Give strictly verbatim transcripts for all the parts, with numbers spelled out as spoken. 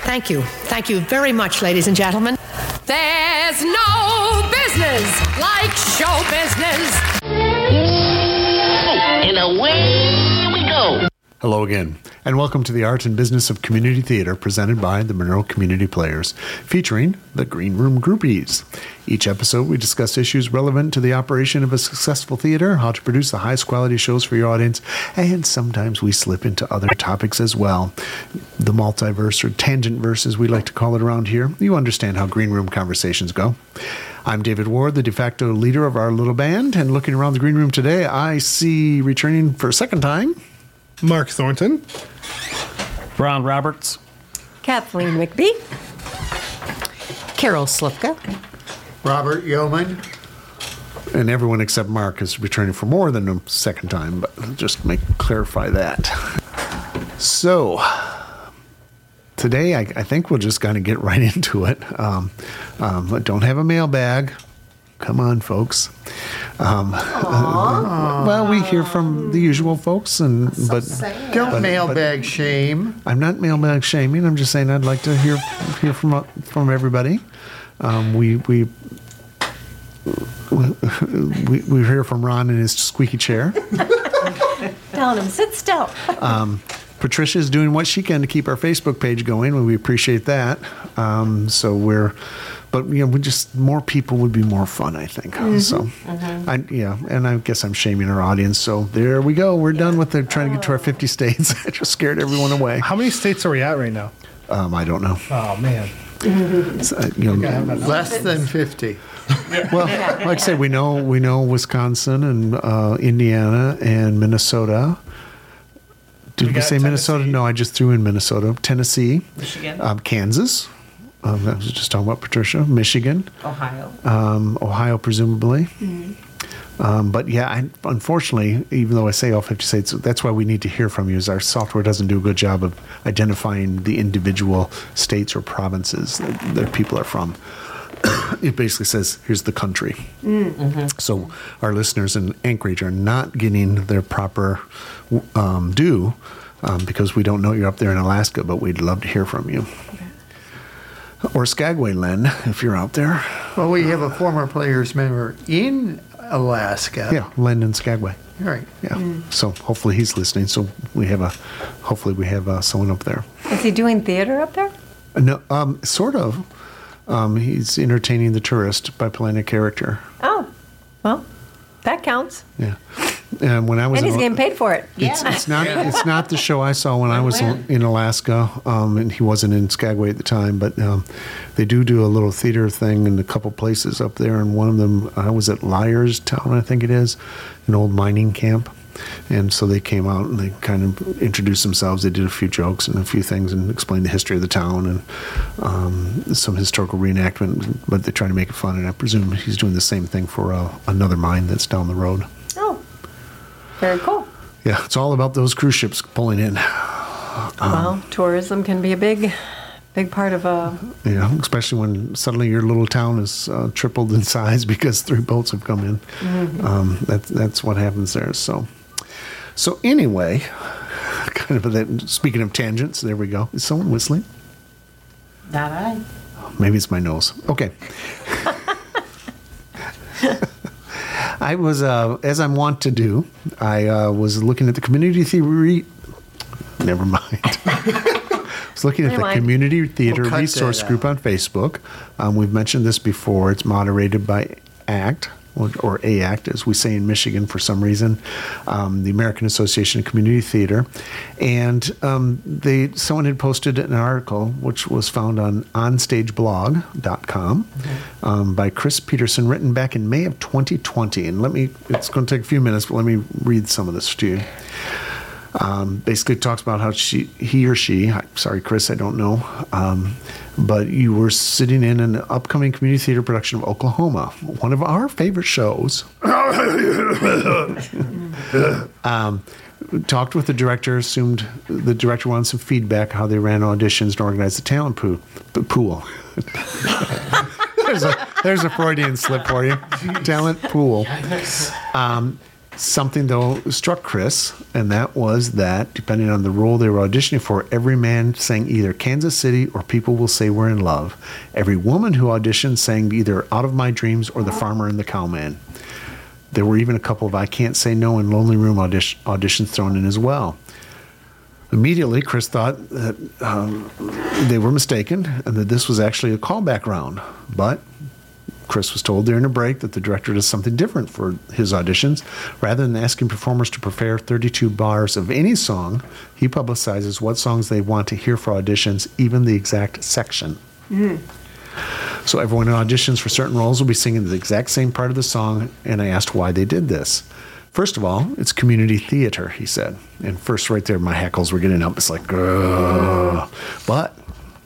Thank you. Thank you very much, ladies and gentlemen. There's no business like show business. And away we go. Hello again, and welcome to the Art and Business of Community Theater presented by the Monroe Community Players, featuring the Green Room Groupies. Each episode, we discuss issues relevant to the operation of a successful theater, how to produce the highest quality shows for your audience, and sometimes we slip into other topics as well. The multiverse, or tangent verse, as we like to call it around here. You understand how Green Room conversations go. I'm David Ward, the de facto leader of our little band, and looking around the Green Room today, I see returning for a second time, Mark Thornton, Ron Roberts, Kathleen McBee, Carol Slipka, Robert Yeoman, and everyone except Mark is returning for more than a second time, but just make clarify that. So, today I, I think we'll just kind of get right into it. Um, um, I don't have a mailbag. Come on, folks. Um, well, we hear from the usual folks, and but don't but, mailbag but shame. I'm not mailbag shaming. I'm just saying I'd like to hear hear from from everybody. Um, we we. We, we hear from Ron in his squeaky chair. Telling him, sit still. um, Patricia's doing what she can to keep our Facebook page going, and we appreciate that. Um, so we're, but you know, we just more people would be more fun, I think. Mm-hmm. So, mm-hmm. I, yeah, and I guess I'm shaming our audience. So there we go. We're yeah. done with the trying to get to our fifty states. I just scared everyone away. How many states are we at right now? Um, I don't know. Oh man, so, you know, less than fifty. Well, like I say, we know we know Wisconsin and uh, Indiana and Minnesota. Did we, we say Minnesota? Tennessee. No, I just threw in Minnesota. Tennessee. Michigan. Um, Kansas. Um, I was just talking about Patricia. Michigan. Ohio. Um, Ohio, presumably. Mm-hmm. Um, but yeah, I, unfortunately, even though I say all fifty states, that's why we need to hear from you, is our software doesn't do a good job of identifying the individual states or provinces that their people are from. It basically says, here's the country. Mm-hmm. So our listeners in Anchorage are not getting their proper um, due um, because we don't know you're up there in Alaska, but we'd love to hear from you. Okay. Or Skagway, Len, if you're out there. Well, we have a former Players member in Alaska. Yeah, Len in Skagway. All right. Yeah. Mm. So hopefully he's listening. So we have a, hopefully we have uh, someone up there. Is he doing theater up there? Uh, no, um, sort of. Um, he's entertaining the tourist by playing a character. Oh, well, that counts. Yeah. And when I was, and he's in, getting paid for it. It's, Yeah. it's not. It's not the show I saw when I was in Alaska, um, and he wasn't in Skagway at the time. But um, they do do a little theater thing in a couple places up there. And one of them, I was at Liar's Town, I think it is, an old mining camp. And so they came out and they kind of introduced themselves. They did a few jokes and a few things and explained the history of the town and um, some historical reenactment. But they try to make it fun. And I presume he's doing the same thing for uh, another mine that's down the road. Oh, very cool. Yeah, it's all about those cruise ships pulling in. Um, well, tourism can be a big, big part of a... Yeah, especially when suddenly your little town is uh, tripled in size because three boats have come in. Mm-hmm. Um, that, that's what happens there. So... So anyway, kind of that. Speaking of tangents, there we go. Is someone whistling? Not I. Maybe it's my nose. Okay. I was, uh, as I'm wont to do, I uh, was looking at the community theater. Never mind. I was looking at Never the mind. Community Theater We'll cut Resource that Group out. on Facebook. Um, we've mentioned this before. It's moderated by ACT. Or, or A A C T, as we say in Michigan for some reason, um, the American Association of Community Theater. And um, they someone had posted an article, which was found on onstage blog dot com mm-hmm. um, by Chris Peterson, written back in May of twenty twenty. And let me, it's going to take a few minutes, but let me read some of this to you. Um, basically talks about how she, he or she, sorry, Chris, I don't know, um, but you were sitting in an upcoming community theater production of Oklahoma, one of our favorite shows. um, talked with the director, assumed the director wanted some feedback, how they ran auditions and organized the talent pool. pool. there's, a, there's a Freudian slip for you. Talent pool. Um, Something, though, struck Chris, and that was that, depending on the role they were auditioning for, every man sang either Kansas City or People Will Say We're in Love. Every woman who auditioned sang either Out of My Dreams or The Farmer and the Cowman. There were even a couple of I Can't Say No and Lonely Room audition, auditions thrown in as well. Immediately, Chris thought that um, they were mistaken and that this was actually a callback round, but Chris was told during a break that the director does something different for his auditions. Rather than asking performers to prepare thirty-two bars of any song, he publicizes what songs they want to hear for auditions, even the exact section. Mm. So everyone who auditions for certain roles will be singing the exact same part of the song, and I asked why they did this. First of all, it's community theater, he said. And first right there, my hackles were getting up. It's like, ugh. But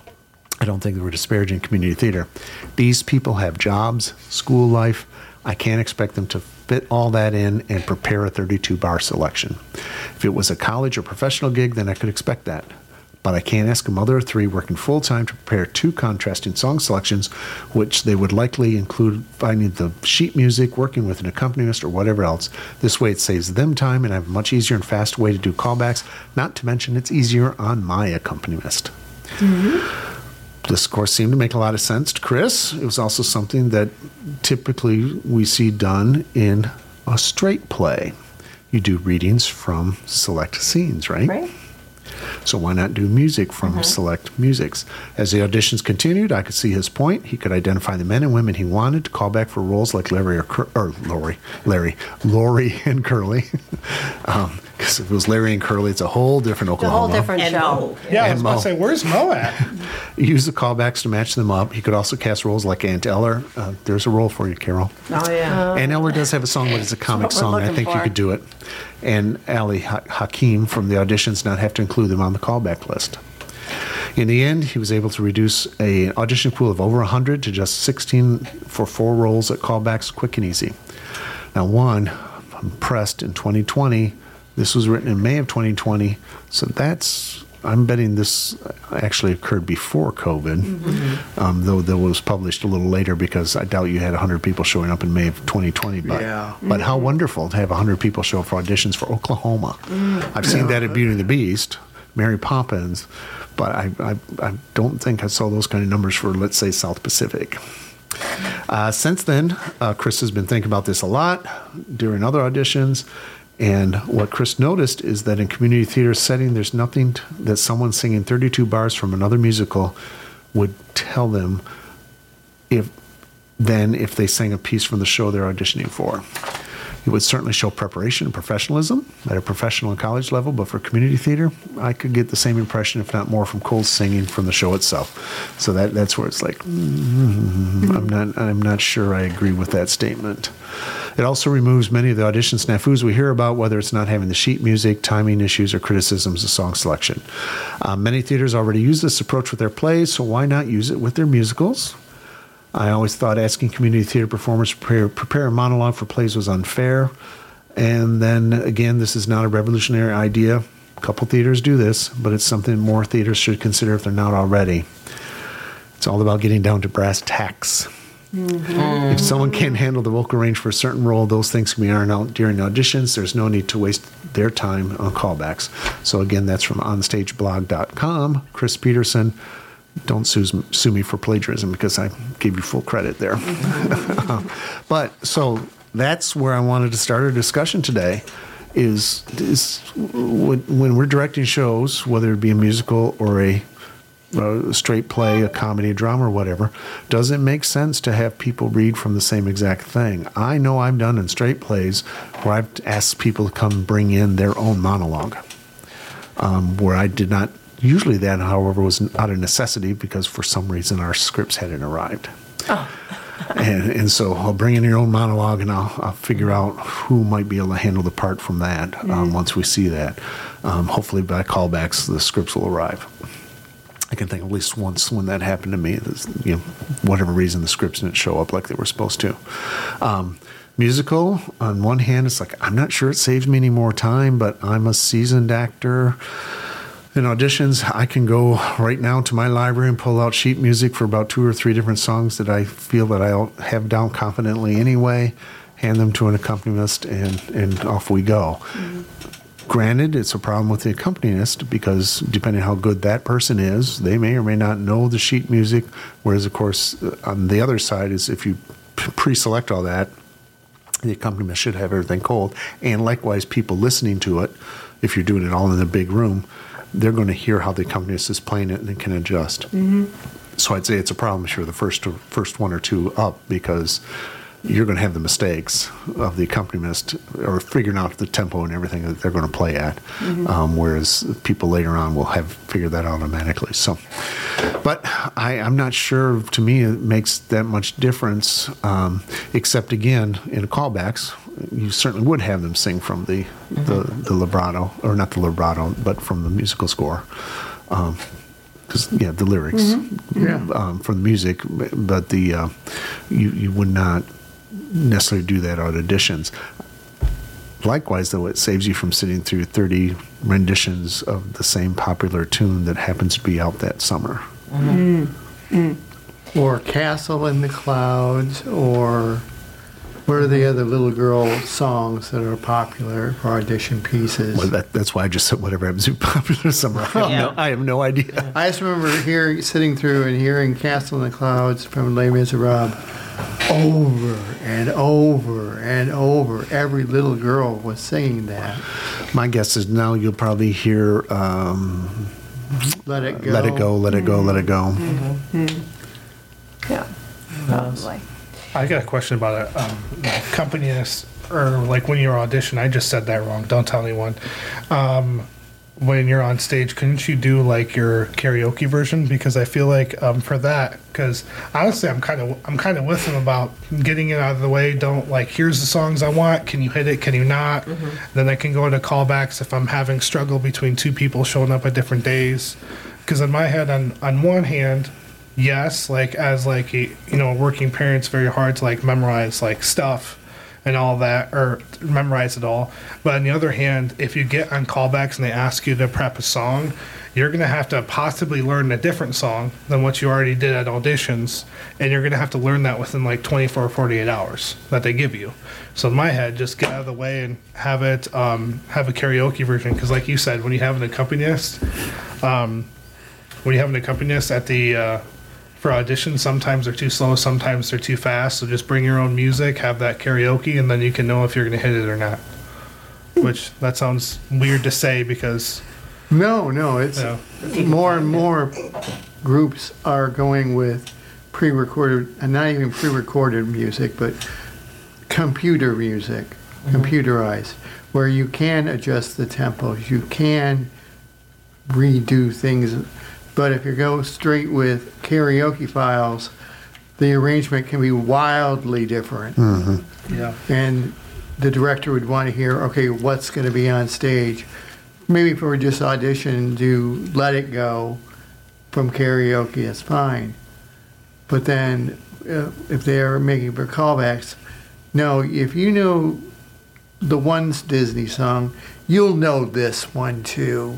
I don't think they were disparaging community theater. These people have jobs, school life. I can't expect them to fit all that in and prepare a thirty-two bar selection. If it was a college or professional gig, then I could expect that. But I can't ask a mother of three working full-time to prepare two contrasting song selections, which they would likely include finding the sheet music, working with an accompanist, or whatever else. This way it saves them time, and I have a much easier and faster way to do callbacks, not to mention it's easier on my accompanist. Mm-hmm. This, of course, seemed to make a lot of sense to Chris. It was also something that typically we see done in a straight play. You do readings from select scenes, right? Right. So why not do music from mm-hmm. select musics? As the auditions continued, I could see his point. He could identify the men and women he wanted to call back for roles like Larry or, Cur- or Lori, Larry, Lori and Curly. um, Because if it was Larry and Curly, it's a whole different Oklahoma. A whole different and show. Mo. Yeah, and I was about Mo. to say, where's Mo at? Use the callbacks to match them up. He could also cast roles like Aunt Eller. Uh, there's a role for you, Carol. Oh, yeah. Aunt Eller does have a song, but it's a comic what we're song. I looking think you for. could do it. And Ali ha- Hakim from the auditions not have to include them on the callback list. In the end, he was able to reduce an audition pool of over one hundred to just sixteen for four roles at callbacks, quick and easy. Now, one, I'm impressed in twenty twenty. This was written in May of twenty twenty, so that's, I'm betting this actually occurred before COVID, mm-hmm. um, though that was published a little later because I doubt you had one hundred people showing up in May of twenty twenty. But, Yeah. but mm-hmm. how wonderful to have one hundred people show up for auditions for Oklahoma. Mm-hmm. I've seen Yeah. that at Beauty and the Beast, Mary Poppins, but I, I, I don't think I saw those kind of numbers for, let's say, South Pacific. Uh, since then, uh, Chris has been thinking about this a lot during other auditions. And what Chris noticed is that in community theater setting, there's nothing t- that someone singing thirty-two bars from another musical would tell them if then if they sang a piece from the show they're auditioning for. It would certainly show preparation and professionalism at a professional and college level, but for community theater, I could get the same impression, if not more, from Cole's singing from the show itself. So that that's where it's like, mm, I'm not I'm not sure I agree with that statement. It also removes many of the audition snafus we hear about, whether it's not having the sheet music, timing issues, or criticisms of song selection. Uh, many theaters already use this approach with their plays, so why not use it with their musicals? I always thought asking community theater performers to prepare, prepare a monologue for plays was unfair. And then, again, this is not a revolutionary idea. A couple theaters do this, but it's something more theaters should consider if they're not already. It's all about getting down to brass tacks. Mm-hmm. If someone can't handle the vocal range for a certain role, those things can be ironed out during auditions. There's no need to waste their time on callbacks. So, again, that's from onstage blog dot com. Chris Peterson. Don't sue, sue me for plagiarism because I gave you full credit there. Mm-hmm. But so that's where I wanted to start our discussion today is, is when, when we're directing shows, whether it be a musical or a, a straight play, a comedy, a drama, or whatever, does it make sense to have people read from the same exact thing? I know I've done in straight plays where I've asked people to come bring in their own monologue, um, where I did not. Usually that, however, was out of necessity because for some reason our scripts hadn't arrived. Oh. and, and so I'll bring in your own monologue and I'll, I'll figure out who might be able to handle the part from that mm. um, once we see that. Um, hopefully by callbacks the scripts will arrive. I can think of at least once when that happened to me. You know, whatever reason the scripts didn't show up like they were supposed to. Um, musical, on one hand, it's like, I'm not sure it saves me any more time, but I'm a seasoned actor. In auditions, I can go right now to my library and pull out sheet music for about two or three different songs that I feel that I'll have down confidently anyway, hand them to an accompanist, and, and off we go. Mm-hmm. Granted, it's a problem with the accompanist because depending how good that person is, they may or may not know the sheet music, whereas, of course, on the other side is if you pre-select all that, the accompanist should have everything cold. And likewise, people listening to it, if you're doing it all in a big room, they're going to hear how the accompanist is playing it and can adjust. Mm-hmm. So I'd say it's a problem if you're the first, to, first one or two up because you're going to have the mistakes of the accompanist or figuring out the tempo and everything that they're going to play at, mm-hmm. um, whereas people later on will have figured that out automatically. So, but I, I'm not sure, to me, it makes that much difference, um, except, again, in callbacks, you certainly would have them sing from the, mm-hmm. the, the vibrato, or not the vibrato, but from the musical score. Um, Cause, yeah, the lyrics mm-hmm. yeah. um, from the music, but the uh, you you would not necessarily do that on auditions. Likewise, though, it saves you from sitting through thirty renditions of the same popular tune that happens to be out that summer. Mm-hmm. Mm-hmm. Or Castle in the Clouds, or what are the other little girl songs that are popular for audition pieces? Well, that, that's why I just said whatever happens to be popular summer. I have, Yeah. no, I have no idea. I just remember hearing, sitting through and hearing Castle in the Clouds from Les Miserables over and over and over. Every little girl was singing that. My guess is now you'll probably hear um, Let It Go. Let It Go, Let It Go, Let It Go. Mm-hmm. Yeah, probably. I got a question about it. Um, accompanist, or like when you're audition, I just said that wrong. Don't tell anyone. Um, when you're on stage, couldn't you do like your karaoke version? Because I feel like um, for that, because honestly, I'm kind of I'm kind of with them about getting it out of the way. Don't like, here's the songs I want. Can you hit it? Can you not? Mm-hmm. Then I can go to callbacks if I'm having struggle between two people showing up at different days. Because in my head, on on one hand, yes, like as like a, you know, working parent, it's very hard to like memorize like stuff and all that, or memorize it all. But on the other hand, if you get on callbacks and they ask you to prep a song, you're going to have to possibly learn a different song than what you already did at auditions, and you're going to have to learn that within like twenty-four or forty-eight hours that they give you. So in my head, just get out of the way and have it um, have a karaoke version, because like you said, when you have an accompanist, um, when you have an accompanist at the uh, for auditions, sometimes they're too slow, sometimes they're too fast. So just bring your own music, have that karaoke, and then you can know if you're going to hit it or not. Which, that sounds weird to say because... No, no, it's you know, more and more groups are going with pre-recorded, and not even pre-recorded music, but computer music, mm-hmm. computerized, where you can adjust the tempos, you can redo things. But if you go straight with karaoke files, the arrangement can be wildly different. Mm-hmm. yeah. And the director would want to hear, okay, what's going to be on stage? Maybe for just audition, do Let It Go from karaoke, that's fine. But then uh, if they're making for callbacks, no, if you know the one Disney song, you'll know this one too.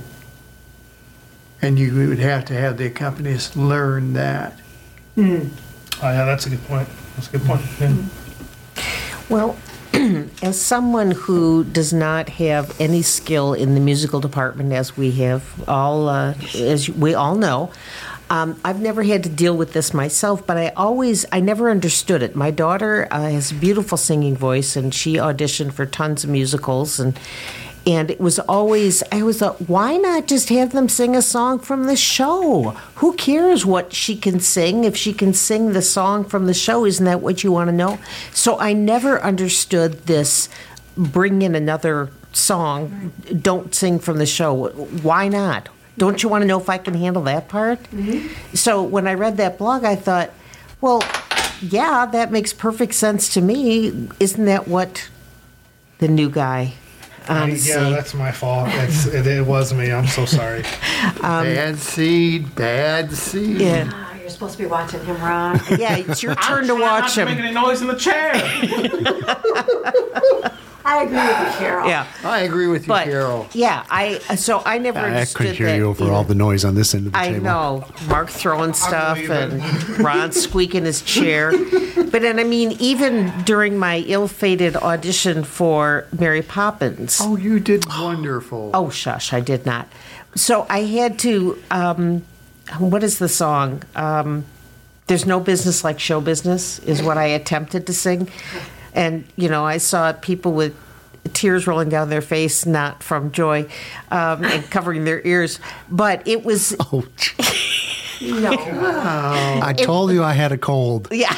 And you would have to have the accompanist learn that. Mm. Oh, yeah, that's a good point. That's a good point. Yeah. Well, as someone who does not have any skill in the musical department, as we have all, uh, as we all know, um, I've never had to deal with this myself, but I always, I never understood it. My daughter uh, has a beautiful singing voice, and she auditioned for tons of musicals, and And it was always, I always thought, why not just have them sing a song from the show? Who cares what she can sing if she can sing the song from the show? Isn't that what you want to know? So I never understood this, bring in another song, don't sing from the show. Why not? Don't you want to know if I can handle that part? Mm-hmm. So when I read that blog, I thought, well, yeah, that makes perfect sense to me. Isn't that what the new guy... Um, yeah, that's my fault. It's, it, it was me. I'm so sorry. Um, bad seed, bad seed. Yeah. Oh, you're supposed to be watching him, Ron. Yeah, it's your turn to watch him. Making any noise in the chair. I agree with you, Carol. Yeah. I agree with you, But, Carol. yeah, I, so I never I understood couldn't hear that, you over know. all the noise on this end of the I table. know. Mark throwing stuff leaving. and Ron squeaking his chair. But then, I mean, even during my ill-fated audition for Mary Poppins. Oh, you did wonderful. Oh, shush, I did not. So I had to, um, what is the song? Um, There's No Business Like Show Business is what I attempted to sing. And, you know, I saw people with tears rolling down their face, not from joy, um, and covering their ears. But it was, Oh, no. I told you I had a cold. Yeah.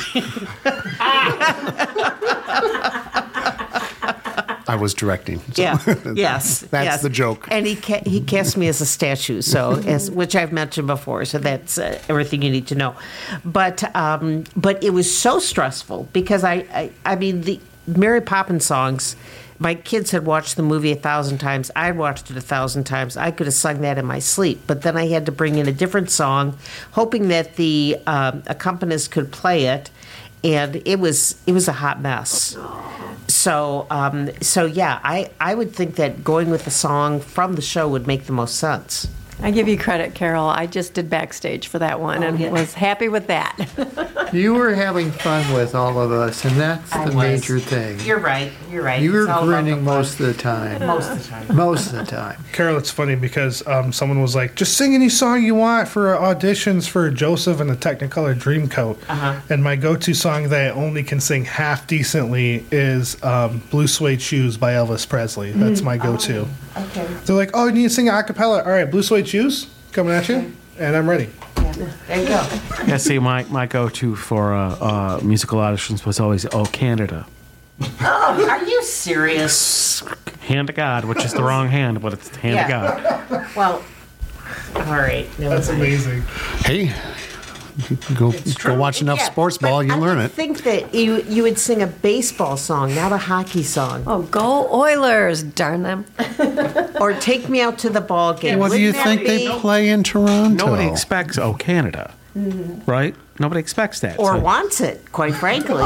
I was directing. so Yeah. Yes. That's yes. the joke. And he ca- he cast me as a statue, so as which I've mentioned before. So that's uh, everything you need to know. But um, but it was so stressful because I, I I mean the Mary Poppins songs. My kids had watched the movie a thousand times. I watched it a thousand times. I could have sung that in my sleep. But then I had to bring in a different song, hoping that the um, accompanist could play it, and it was it was a hot mess. So, um, so yeah, I, I would think that going with the song from the show would make the most sense. I give you credit, Carol. I just did backstage for that one and yeah. was happy with that. You were having fun with all of us, and that's I the was. major thing. You're right. You're right. You were It's all about grinning the fun. most of the time. most of the time. Most of the time. Carol, it's funny because um, someone was like, just sing any song you want for auditions for Joseph and the Technicolor Dreamcoat. Uh-huh. And my go-to song that I only can sing half decently is um, Blue Suede Shoes by Elvis Presley. That's my go-to. Okay. They're like, oh, you need to sing a cappella. All right, Blue Suede Shoes, coming at you, and I'm ready. Yeah. There you go. Yeah, see, my, my go-to for uh, uh, musical auditions was always "Oh Canada," Oh, are you serious? hand to God, which is the wrong hand, but it's the hand Yeah. to God. Well, all right. never That's mind. amazing. Hey, go go watch enough Yeah, sports but ball, you I learn would it. think that you you would sing a baseball song, not a hockey song, Oh, go Oilers, darn them. or "Take Me Out to the Ball Game." What do you Wouldn't that think they be- play in Toronto? Nobody expects "Oh Canada," right? Nobody expects that. or So- wants it? Quite frankly.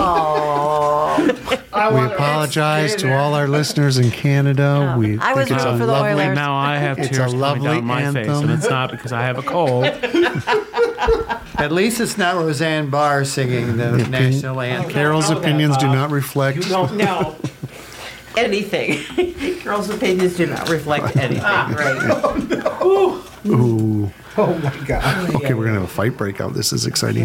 We apologize to all our listeners in Canada. We I was think it's a rooting for the lovely, Oilers. Now I have It's tears a coming lovely down my face, anthem. and it's not because I have a cold. At least it's not Roseanne Barr singing the national anthem. Carol's opinions do not reflect. don't know anything. Girls' opinions do not reflect anything. Right. Ooh. Oh my God. Okay, we're gonna have a fight breakout. This is exciting.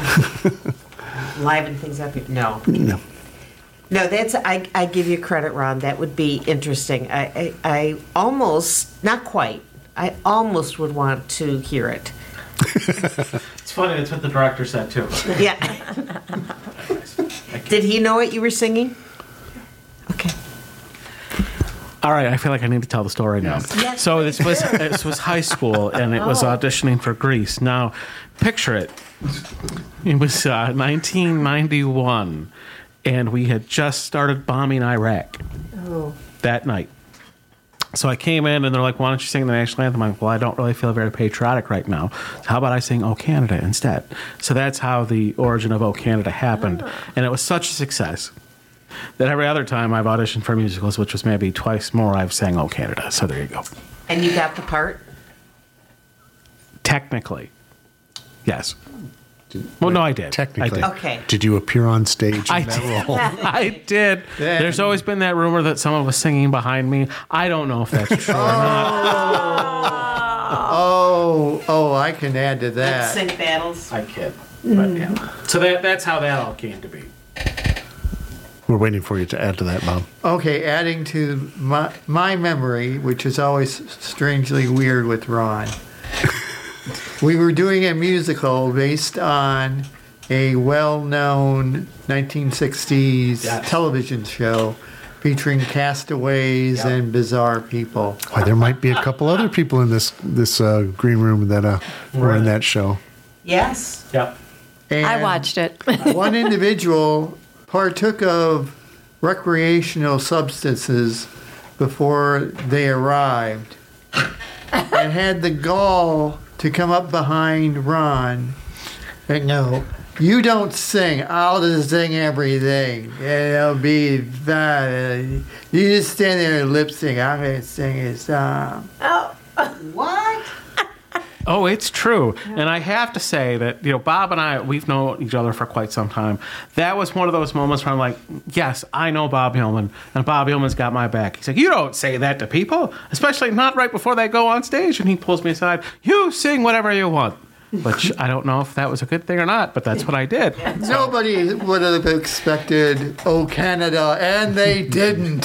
Liven things up. No. No. No, that's, I, I give you credit, Ron. That would be interesting. I, I, I almost, not quite, I almost would want to hear it. It's funny. That's what the director said too. Yeah. Did he know what you were singing? Okay. All right, I feel like I need to tell the story now. Yes. So this was this was high school, and it was auditioning for Grease. Now, picture it. It was uh, nineteen ninety-one, and we had just started bombing Iraq Oh. that night. So I came in, and they're like, "Why don't you sing the national anthem?" I'm like, "Well, I don't really feel very patriotic right now. So how about I sing "Oh Canada" instead?" So that's how the origin of "Oh Canada" happened, and it was such a success that every other time I've auditioned for musicals, which was maybe twice more, I've sang "Oh Canada." So there you go. And you got the part? Technically, yes. Well, no, I did. Technically. I did. Okay. Did you appear on stage in I that did. role? I did. Then- There's always been that rumor that someone was singing behind me. I don't know if that's true or not. Oh, oh, I can add to that. Sync battles? I kid. But yeah. So that that's how that all came to be. We're waiting for you to add to that, Bob. Okay, adding to my, my memory, which is always strangely weird with Ron. We were doing a musical based on a well-known nineteen sixties Yes. television show featuring castaways and bizarre people. Why, there might be a couple other people in this this uh, green room that uh, were in that show. Yes. Yep. And I watched it. one individual partook of recreational substances before they arrived and had the gall to come up behind Ron. And no, You don't sing. I'll just sing everything. It'll be that. Uh, You just stand there and lip sync. I'm going to sing a song. Oh, What? Oh, it's true. And I have to say that, you know, Bob and I, we've known each other for quite some time. That was one of those moments where I'm like, yes, I know Bob Hillman, and Bob Hillman's got my back. He's like, you don't say that to people, especially not right before they go on stage. And he pulls me aside, you sing whatever you want. Which I don't know if that was a good thing or not, but that's what I did. Nobody would have expected "Oh Canada," and they didn't.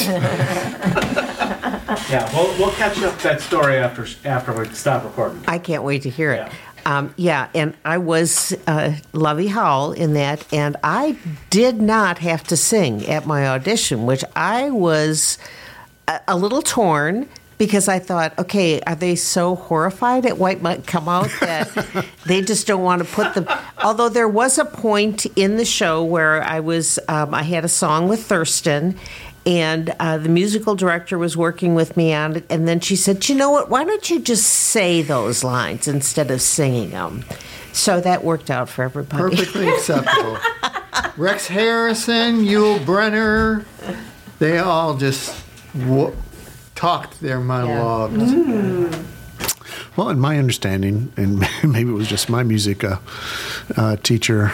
Yeah, we'll, we'll catch up that story after after we stop recording. I can't wait to hear it. Yeah. Um, yeah, and I was uh, Lovey Howell in that, and I did not have to sing at my audition, which I was a, a little torn because I thought, okay, are they so horrified at what might come out that they just don't want to put them? Although there was a point in the show where I was, um, I had a song with Thurston. And uh, the musical director was working with me on it, and then she said, "You know what? Why don't you just say those lines instead of singing them?" So that worked out for everybody. Perfectly acceptable. Rex Harrison, Yul Brenner, they all just w- talked their monologues. Mm. Well, in my understanding, and maybe it was just my music uh, uh, teacher,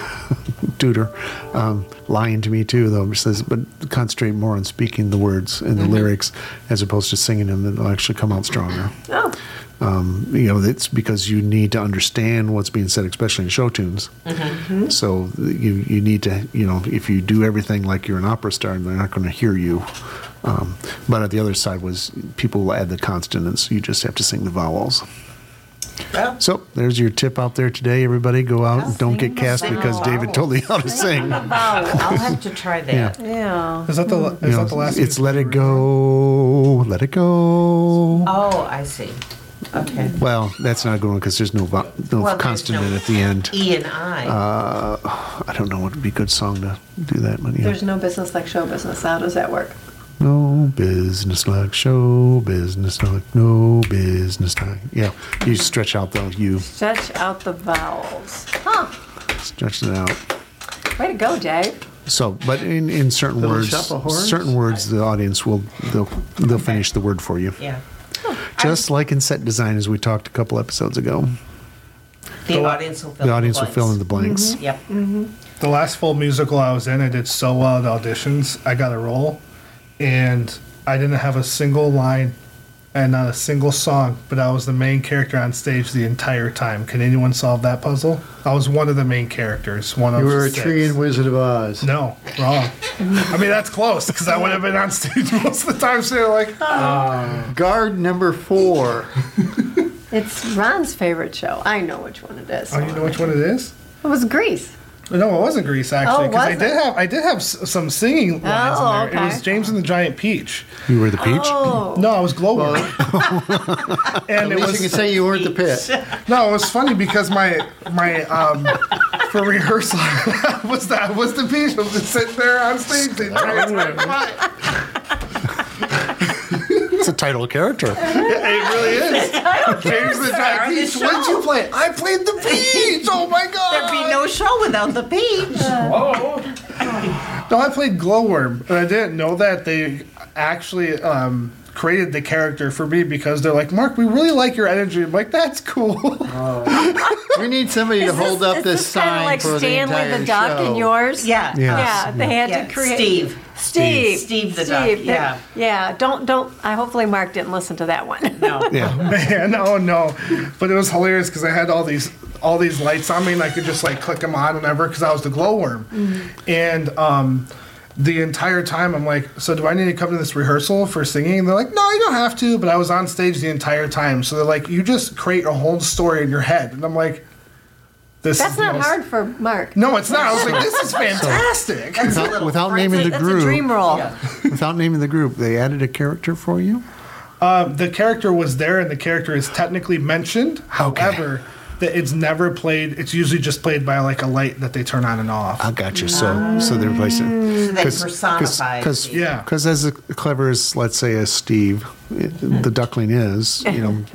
tutor, um, lying to me too, though, says, but concentrate more on speaking the words and the Mm-hmm. lyrics as opposed to singing them. It'll actually come out stronger. Oh. Um, you know, it's because you need to understand what's being said, especially in show tunes. Mm-hmm. So you you need to, you know, if you do everything like you're an opera star, they're not going to hear you. Um, but at the other side was people will add the consonants. You just have to sing the vowels. Well, So there's your tip out there today, everybody. Go out and don't get cast sing the because David told you how to sing. I'll have to try that. Yeah. Is that the is You know, that the last? it's music let we it were go, let it go. Oh, I see. Okay. Well, that's not going because there's no vo- no Well, there's consonant no at the end. E and I. Uh, I don't know what would be a good song to do that. But, yeah. There's no business like show business. How does that work? No business like show business like no business like. Yeah, you stretch out the you, Stretch out the vowels. Huh. stretch it out. Way to go, Dave. So, but in, in certain Little words, shuffle horns? certain words, the audience will they'll they'll finish the word for you. yeah. Just like in set design, as we talked a couple episodes ago, The audience will fill the audience will blanks. fill in the blanks. Yep. The last full musical I was in, I did so well at auditions. I got a role, and I didn't have a single line and not a single song, but I was the main character on stage the entire time. Can anyone solve that puzzle? I was one of the main characters. One of You were a six. tree in Wizard of Oz. No, wrong. I mean, that's close because I would have been on stage most of the time. So they're like, Guard number four. It's Ron's favorite show. I know which one it is. oh, you know which one it is? It was Grease. No, it wasn't Grease actually, Oh, because I was did it? have I did have s- some singing lines Oh, in there. It okay. was James and the Giant Peach. You were the peach. Oh. No, I was Glowworm. At and it least was you can say you weren't the pit. no, it was funny because my my um for rehearsal was that was the Peach. I was just sitting there on stage the entire time. It's a title character. It really is. James the Giant Peach. What did you play? I played the Peach. Oh my god. There'd be no show without the peach. No, I played Glowworm, and I didn't know that they actually um, created the character for me because they're like, Mark, we really like your energy. I'm like, that's cool. We need somebody to Is hold up is this kind of sign like for the Stanley entire the duck show. in yours? Yeah. Yeah. Yeah, they had Yeah, to create Steve. Steve. Steve the duck, Steve, yeah. Yeah. Don't don't. I hopefully Mark didn't listen to that one. No. Yeah. Man, oh no. But it was hilarious because I had all these all these lights on me and I could just like click them on whenever because I was the glowworm. And um, the entire time I'm like, so do I need to come to this rehearsal for singing? And they're like, no, you don't have to. But I was on stage the entire time. So they're like, you just create a whole story in your head. And I'm like, this That's is the not most- hard for Mark. No, it's not. I was like, this is fantastic. Without, without naming the That's a group, dream role. without naming the group, they added a character for you. Um, the character was there, and the character is technically mentioned. However, that it's never played. It's usually just played by like a light that they turn on and off. I got you. So, so they're replacing. They personify Because, Steve. Yeah. because as clever as, let's say, as Steve, the duckling is, you know, you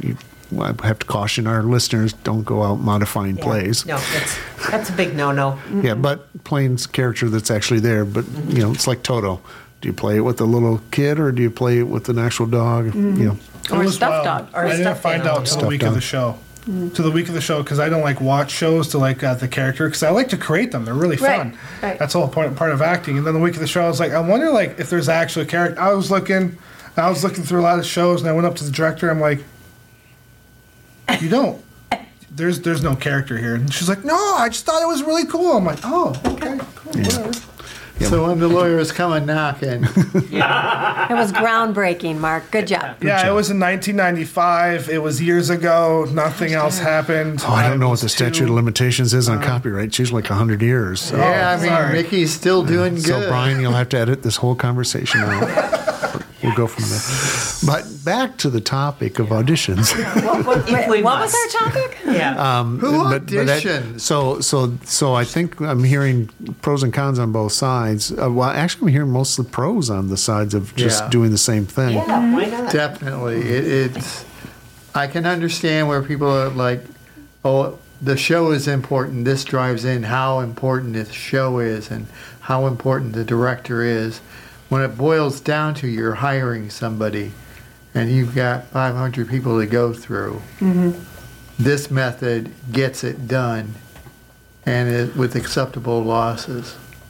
I have to caution our listeners, don't go out modifying Yeah. plays. No, that's, that's a big no-no. Yeah, but playing character that's actually there. But, you know, it's like Toto. Do you play it with a little kid or do you play it with an actual dog? You know, Or It a was stuffed wild. dog. Or a I didn't stuffed find animal. out till the Stuffed week dog. of the show. To the week of the show because I don't like watch shows to like uh, the character because I like to create them. They're really Right, fun. right. That's the whole point part of acting. And then the week of the show, I was like, I wonder like if there's actually a character. I was looking, I was looking through a lot of shows, and I went up to the director. I'm like, you don't. There's there's no character here. And she's like, no, I just thought it was really cool. I'm like, oh, okay, cool, whatever. So when the lawyers come and knocking, It was groundbreaking, Mark. Good job. Yeah, it was in nineteen ninety-five. It was years ago. Nothing else happened. oh, I don't know what the was statute of too- limitations is on copyright. It's usually like one hundred years. So. yeah, I mean, sorry. Mickey's still doing So, good. Brian, you'll have to edit this whole conversation out. We'll go from there. But back to the topic of auditions. What, what- If we what was must. our topic? Yeah. Who But- but that- auditioned? so, so, so I think I'm hearing pros and cons on both sides. Uh, well, actually, I'm hearing mostly pros on the sides of just Yeah. doing the same thing. Yeah, why not? Definitely. It, it's. I can understand where people are like, oh, the show is important. This drives in how important this show is and how important the director is. When it boils down to you're hiring somebody and you've got five hundred people to go through, this method gets it done and it, with acceptable losses.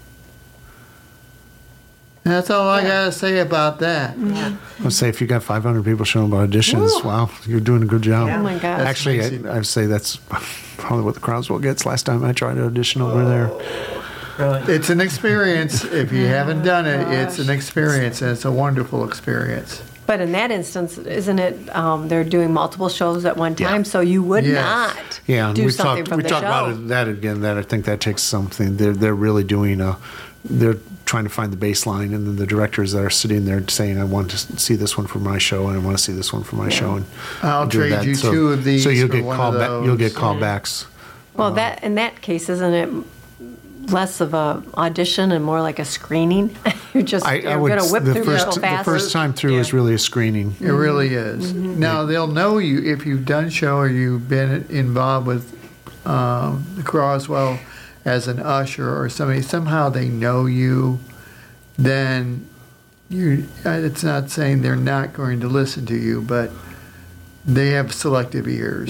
And that's all I got to say about that. Let's say if you got five hundred people showing up auditions, wow, you're doing a good job. Oh my gosh. That's Actually, amazing. I, I'd say that's probably what the Crowdsville gets. Last time I tried to audition over there. Really. It's an experience. If you haven't done it, it's an experience, and it's a wonderful experience. But in that instance, isn't it, um, they're doing multiple shows at one time, Yeah. so you would Yes. not Yeah, and do we something talked from we the talked show. about it, that again. That I think that takes something. They're they're really doing a. They're trying to find the baseline, and then the directors that are sitting there saying, "I want to see this one for my show, and I want to see this one for my show." And I'll do trade that. you So- two of these So you'll for get one call of back. You'll those. get callbacks. Well, that in that case, isn't it less of a audition and more like a screening? You're just I, you're I would. going to whip the through first people the fast. first time through is really a screening. It really is. Now they'll know you if you've done show or you've been involved with um, the Croswell as an usher or somebody. Somehow they know you. Then you. It's not saying they're not going to listen to you, but they have selective ears.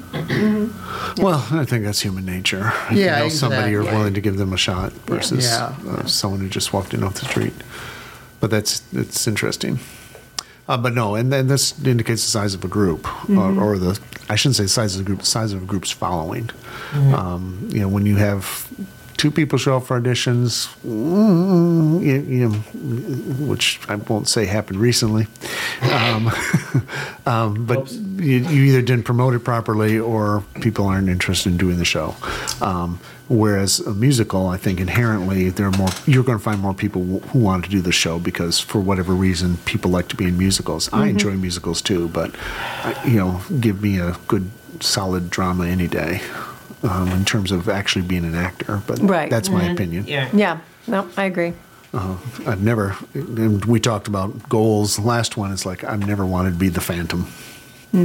Well, I think that's human nature. If Yeah, you know somebody, you're exactly. willing to give them a shot versus Yeah. uh, someone who just walked in off the street. But that's it's interesting. Uh, but no, and then this indicates the size of a group, or, or the I shouldn't say the size of the group, the size of a group's following. Um, you know, when you have two people show up for auditions, mm, you, you know, which I won't say happened recently, um, um, but you, you either didn't promote it properly or people aren't interested in doing the show. Um, whereas a musical, I think inherently there are more. You're going to find more people w- who want to do the show because for whatever reason people like to be in musicals. I enjoy musicals too, but I, you know, give me a good solid drama any day. Um, in terms of actually being an actor, but Right. that's my opinion. Yeah. Yeah, no, I agree. Uh, I've never, and we talked about goals. Last one is like, I've never wanted to be the Phantom. No.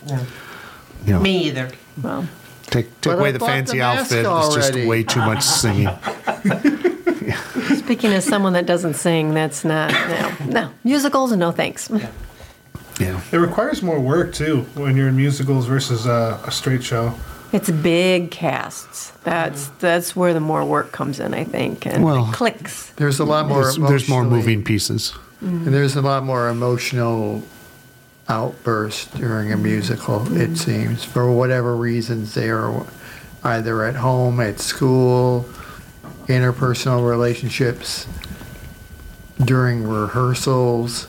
You know, Me either. Well, take take But away I the bought fancy the mask outfit. It's just already. way too much singing. speaking as someone that doesn't sing, that's not, no, no. Musicals, no thanks. Yeah. It requires more work too when you're in musicals versus uh, a straight show. It's big casts. That's that's where the more work comes in, I think, and Well- it clicks. There's a lot more. There's, there's more emotionally- moving pieces. And there's a lot more emotional outbursts during a musical, it seems, for whatever reasons they are either at home, at school, interpersonal relationships, during rehearsals.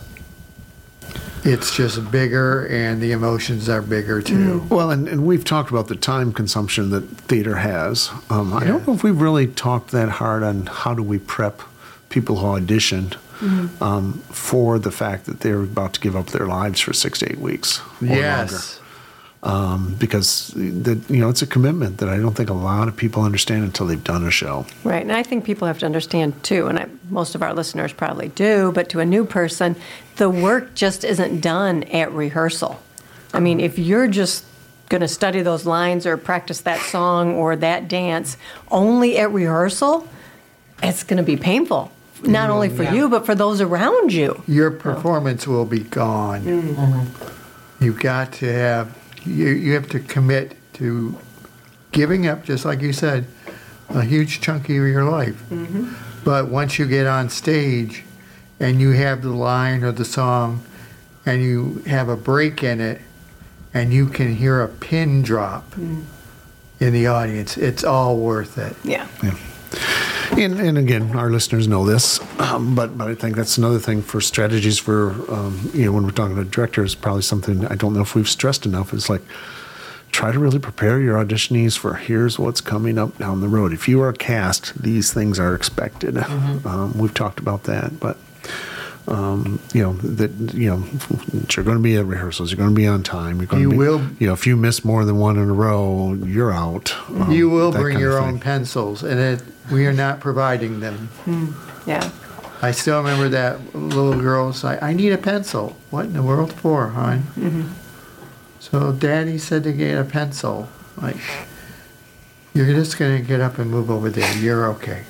It's just bigger and the emotions are bigger too. Well, and, and we've talked about the time consumption that theater has. Um, I don't know if we've really talked that hard on how do we prep people who auditioned um, for the fact that they're about to give up their lives for six to eight weeks or longer. Yes. Um, because the, you know it's a commitment that I don't think a lot of people understand until they've done a show. Right, and I think people have to understand too, and I, most of our listeners probably do, but to a new person, the work just isn't done at rehearsal. I mean, if you're just going to study those lines or practice that song or that dance only at rehearsal, it's going to be painful. Not only for you, but for those around you. Your performance will be gone. Mm-hmm. You've got to have, you, you have to commit to giving up, just like you said, a huge chunk of your life. Mm-hmm. But once you get on stage and you have the line or the song and you have a break in it and you can hear a pin drop mm. in the audience, it's all worth it. Yeah. Yeah. And, and again, our listeners know this, um, but but I think that's another thing for strategies for, um, you know, when we're talking to directors, probably something I don't know if we've stressed enough is like, try to really prepare your auditionees for here's what's coming up down the road. If you are cast, these things are expected. Mm-hmm. Um, we've talked about that, but um, you know that you know you're going to be at rehearsals. You're going to be on time. You're going you to be, will. You know, if you miss more than one in a row, you're out. Um, you will bring your own pencils, and it, we are not providing them. Mm. Yeah. I still remember that little girl say, "I need a pencil." What in the world for, hon? Mm-hmm. So Daddy said to get a pencil. Like, you're just going to get up and move over there. You're okay.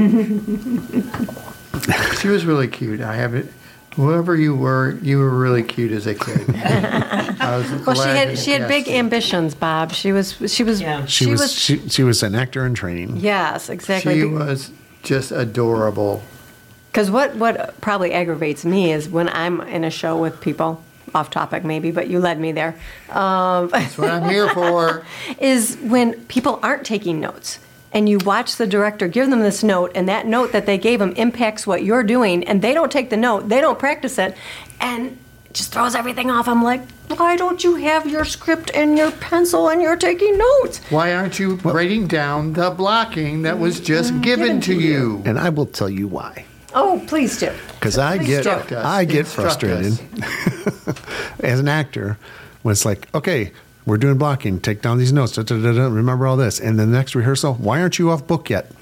She was really cute. I haven't, whoever you were, you were really cute as a kid. I was well, she glad had to she had cast big you. ambitions, Bob. She was she was Yeah. She, was, she, she was an actor in training. yes, exactly. She was just adorable. Because what, what probably aggravates me is when I'm in a show with people, off topic maybe, but you led me there, um, That's what I'm here for. is when people aren't taking notes. And you watch the director give them this note, and that note that they gave them impacts what you're doing, and they don't take the note, they don't practice it, and it just throws everything off. I'm like, why don't you have your script and your pencil and you're taking notes? Why aren't you writing down the blocking that was just given, Given to to you? And I will tell you why. Oh, please do. Because I Please get Instruct us. I get Instruct frustrated as an actor when it's like, okay, we're doing blocking, take down these notes, da, da, da, da, remember all this. And the next rehearsal, why aren't you off book yet?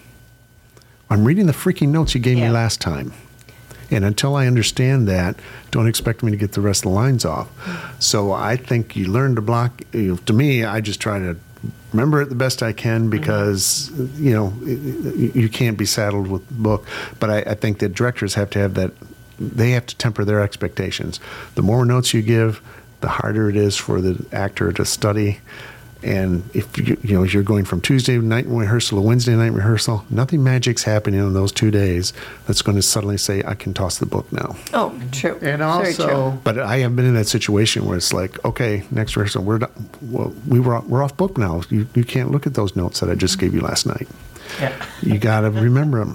I'm reading the freaking notes you gave Yeah. me last time. And until I understand that, don't expect me to get the rest of the lines off. So I think you learn to block. You know, to me, I just try to remember it the best I can because, mm-hmm. you know, you can't be saddled with the book. But I, I think that directors have to have that, they have to temper their expectations. The more notes you give, the harder it is for the actor to study. And if you, you know, you're going from Tuesday night rehearsal to Wednesday night rehearsal, nothing magic's happening in those two days that's going to suddenly say, I can toss the book now. Oh, true. And Very true. also, But I have been in that situation where it's like, okay, next rehearsal, we're done. Well, we were we're off book now. You you can't look at those notes that I just gave you last night. Yeah. You got to remember them.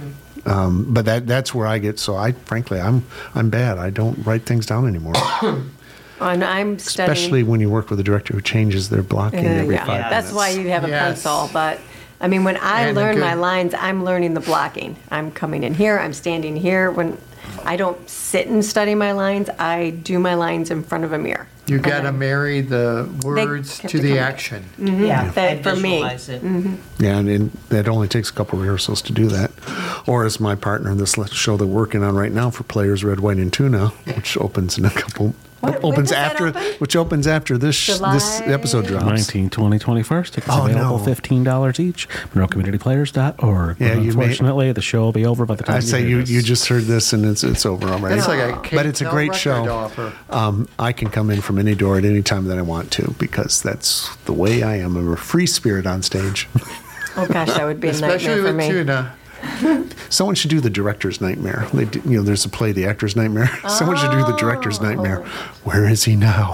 Um, but that that's where I get. So I frankly, I'm I'm bad. I don't write things down anymore. And I'm studying. Especially when you work with a director who changes their blocking Uh, every yeah, five minutes. that's why you have a Yes. pencil. But I mean, when I And a learn good- my lines, I'm learning the blocking. I'm coming in here. I'm standing here. When I don't sit and study my lines, I do my lines in front of a mirror. you And got to then- marry the words have to to the come- action. Yeah. That- I for me. visualize it. Yeah, and, and that only takes a couple rehearsals to do that. Or as my partner in this show they're working on right now for Players Red, White, and Tuna, which opens in a couple. What- when opens does that after open? which opens after this July? this episode drops. nineteen, twenty, twenty-first. Tickets Oh, available no. fifteen dollars each. Monroe Community Players dot org. Yeah, you may- Unfortunately, the show will be over by the time I say hear you this. you just heard this and it's it's over already. That's like a Kate but it's a Bell great record show. offer. Um, I can come in from any door at any time that I want to because that's the way I am. I'm a free spirit on stage. Oh gosh, that would be a Especially nightmare for with me. tuna. Someone should do the director's nightmare. They do, you know, there's a play, The Actor's Nightmare. Someone should do the director's nightmare. Where is he now?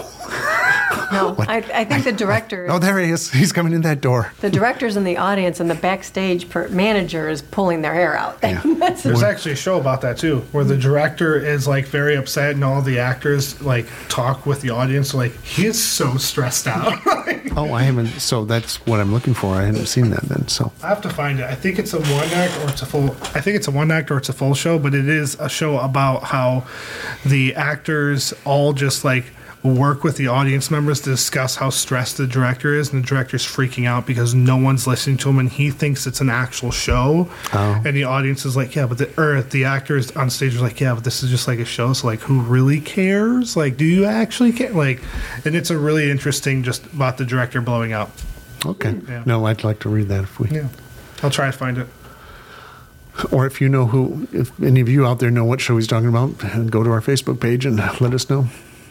No, I, I think the director. Oh, there he is. He's coming in that door. The director's in the audience, and the backstage per- manager is pulling their hair out. Yeah. That's There's actually a show about that too, where the director is like very upset, and all the actors like talk with the audience. Like he is so stressed out. Oh, I haven't. So that's what I'm looking for. I hadn't seen that then. So I have to find it. I think it's a one act or it's a full. I think it's a one act or it's a full show, but it is a show about how the actors all just like work with the audience members to discuss how stressed the director is, and the director's freaking out because no one's listening to him, and he thinks it's an actual show. Oh. And the audience is like, yeah, but the or the actors on stage are like, yeah, but this is just like a show. So like, who really cares? Like, do you actually care? Like, and it's a really interesting just about the director blowing up. Okay. Yeah. No, I'd like to read that if we. Yeah, I'll try to find it. Or if you know who, if any of you out there know what show he's talking about, go to our Facebook page and let us know.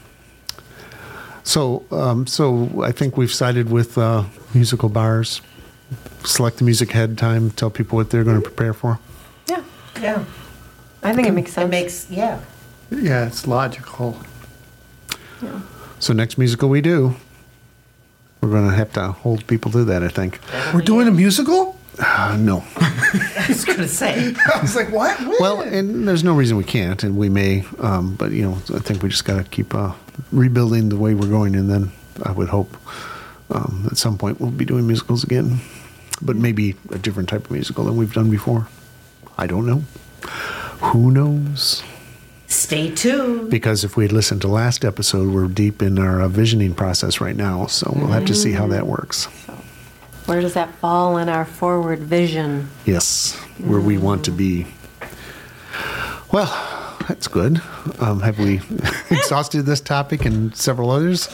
So, um, so I think we've sided with uh, musical bars. Select the music ahead of time. Tell people what they're going to prepare for. Yeah, Yeah. I think it makes sense. It makes, yeah. Yeah, it's logical. So next musical we do, we're going to have to hold people to that. I think. We're doing a musical? Uh, no. I was going to say. I was like, what? When? Well, and there's no reason we can't, and we may. Um, but you know, I think we just got to keep uh, rebuilding the way we're going, and then I would hope um, at some point we'll be doing musicals again, but maybe a different type of musical than we've done before. I don't know. Who knows? Stay tuned. Because if we had listened to last episode, we're deep in our uh, visioning process right now, so we'll have to see how that works. Where does that fall in our forward vision? Yes, where we want to be. Well, that's good. Um, have we exhausted this topic and several others?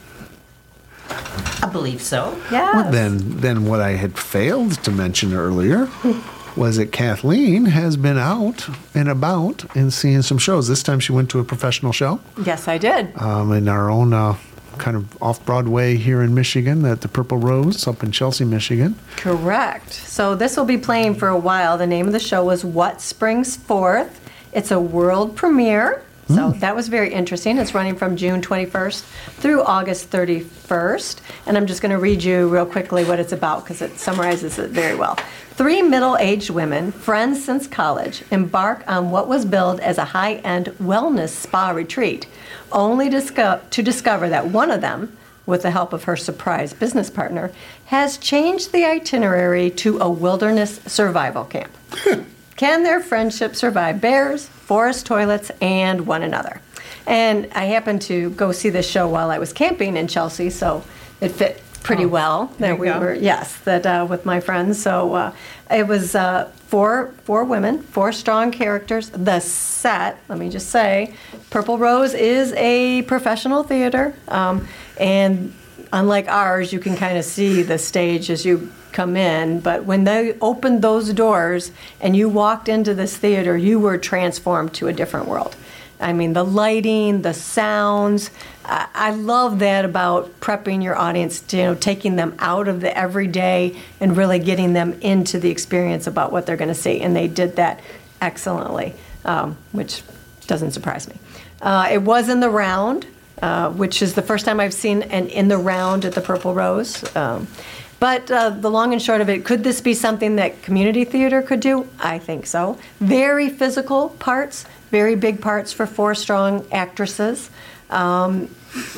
I believe so. Yeah. Well, then, then what I had failed to mention earlier was that Kathleen has been out and about and seeing some shows. This time she went to a professional show Yes, I did. um, in our own uh, kind of off-Broadway here in Michigan at the Purple Rose up in Chelsea, Michigan. Correct. So this will be playing for a while. The name of the show was What Springs Forth. It's a world premiere. So that was very interesting. It's running from June twenty-first through August thirty-first. And I'm just going to read you real quickly what it's about because it summarizes it very well. Three middle-aged women, friends since college, embark on what was billed as a high-end wellness spa retreat, only disco- to discover that one of them, with the help of her surprise business partner, has changed the itinerary to a wilderness survival camp. Can their friendship survive bears, forest toilets, and one another? And I happened to go see this show while I was camping in Chelsea, so it fit pretty Oh, well. there That you we go. were, yes, that uh, with my friends. So uh, it was uh, four four women, four strong characters. The set, let me just say, Purple Rose is a professional theater, um, and unlike ours, you can kind of see the stage as you come in, but when they opened those doors and you walked into this theater, you were transformed to a different world. I mean, the lighting, the sounds, I, I love that about prepping your audience, to, you know, taking them out of the everyday and really getting them into the experience about what they're going to see, and they did that excellently, um, which doesn't surprise me. Uh, it was in the round, uh, which is the first time I've seen an in the round at the Purple Rose. Um, But uh, the long and short of it, could this be something that community theater could do? I think so. Very physical parts, very big parts for four strong actresses. Um,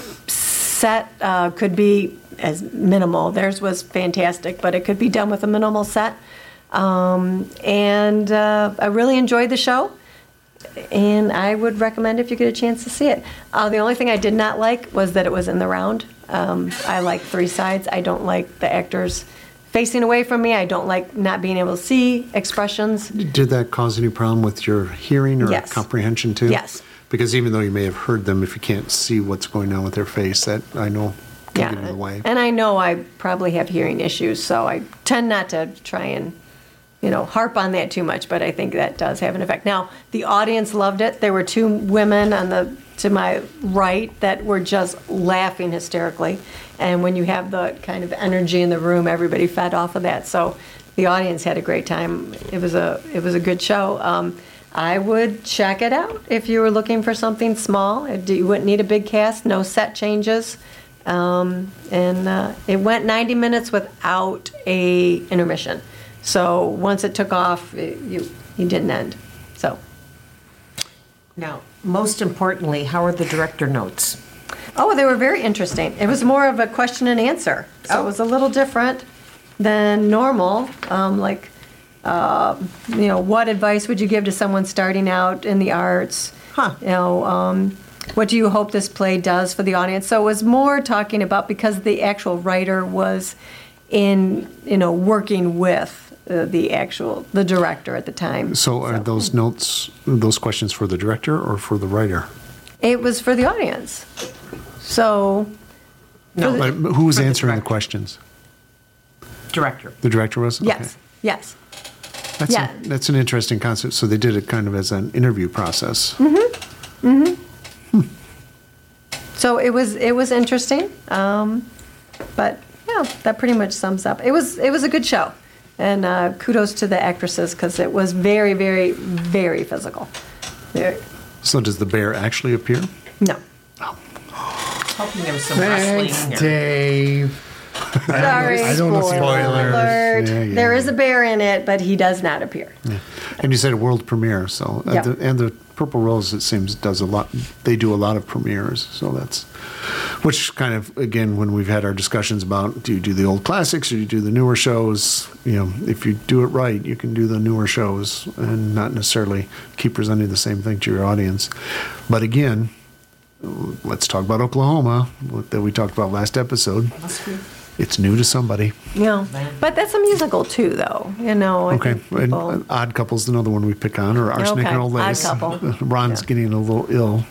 set uh, could be as minimal. Theirs was fantastic, but it could be done with a minimal set. Um, and uh, I really enjoyed the show. And I would recommend if you get a chance to see it. Uh, the only thing I did not like was that it was in the round. Um, I like three sides. I don't like the actors facing away from me. I don't like not being able to see expressions. Did that cause any problem with your hearing or Yes. comprehension too? Yes. Because even though you may have heard them, if you can't see what's going on with their face, that I know can get in the way. And I know I probably have hearing issues, so I tend not to try and, you know, harp on that too much, but I think that does have an effect. Now, the audience loved it. There were two women on the to my right that were just laughing hysterically. And when you have the kind of energy in the room, everybody fed off of that. So the audience had a great time. It was a it was a good show. Um, I would check it out if you were looking for something small. It- You wouldn't need a big cast, no set changes. Um, and uh, it went ninety minutes without a intermission. So once it took off, it, you you didn't end. So Now, most importantly, how are the director notes? oh, they were very interesting. It was more of a question and answer, so it was a little different than normal. Um, like, uh, you know, what advice would you give to someone starting out in the arts? Huh. You know, um, what do you hope this play does for the audience? So it was more talking about, because the actual writer was in, you know, working with uh, the actual, the director at the time. So are those notes, those questions for the director or for the writer? It was for the audience. So. No, for the- But who was For the answering the director. questions? Director. The director was? Yes, Okay. yes. That's, Yeah. a, that's an interesting concept. So they did it kind of as an interview process. So it was, it was interesting. Um, but yeah, that pretty much sums up. It was, it was a good show. And uh, kudos to the actresses, because it was very, very, very physical. Very, So does the bear actually appear? no. Hoping there was some wrestling in Thanks, there. Dave. Sorry. I don't know if you- Spoilers. Alert. Yeah, yeah, There is yeah. a bear in it, but he does not appear. And you said a world premiere, so uh, Yeah. the, and the Purple Rose, it seems, does a lot. They do a lot of premieres, so that's which kind of again when we've had our discussions about do you do the old classics or do you do the newer shows? You know, if you do it right, you can do the newer shows and not necessarily keep presenting the same thing to your audience. But again, let's talk about Oklahoma that we talked about last episode. It's new to somebody. Yeah. But that's a musical too, though. You know. I Okay, think and people- uh, Odd Couple's another one we pick on, or Arsenic Okay, and Old Odd Lace. Couple. Ron's Yeah. getting a little ill.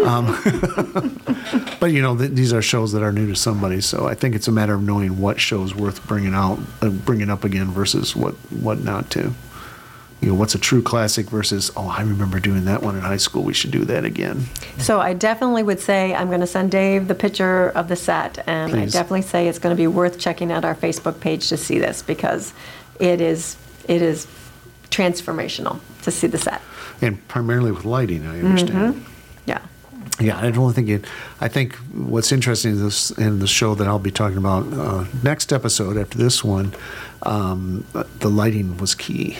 Um, but, you know, th- these are shows that are new to somebody, so I think it's a matter of knowing what show's worth bringing out, uh, bringing up again versus what, what not to. You know, what's a true classic versus, oh, I remember doing that one in high school, we should do that again. So I definitely would say I'm going to send Dave the picture of the set, and I Please. definitely say it's going to be worth checking out our Facebook page to see this, because it is it is transformational to see the set. And primarily with lighting, I understand. Yeah. Yeah, I don't think it. I think what's interesting in this in the show that I'll be talking about uh, next episode after this one, um, the lighting was key.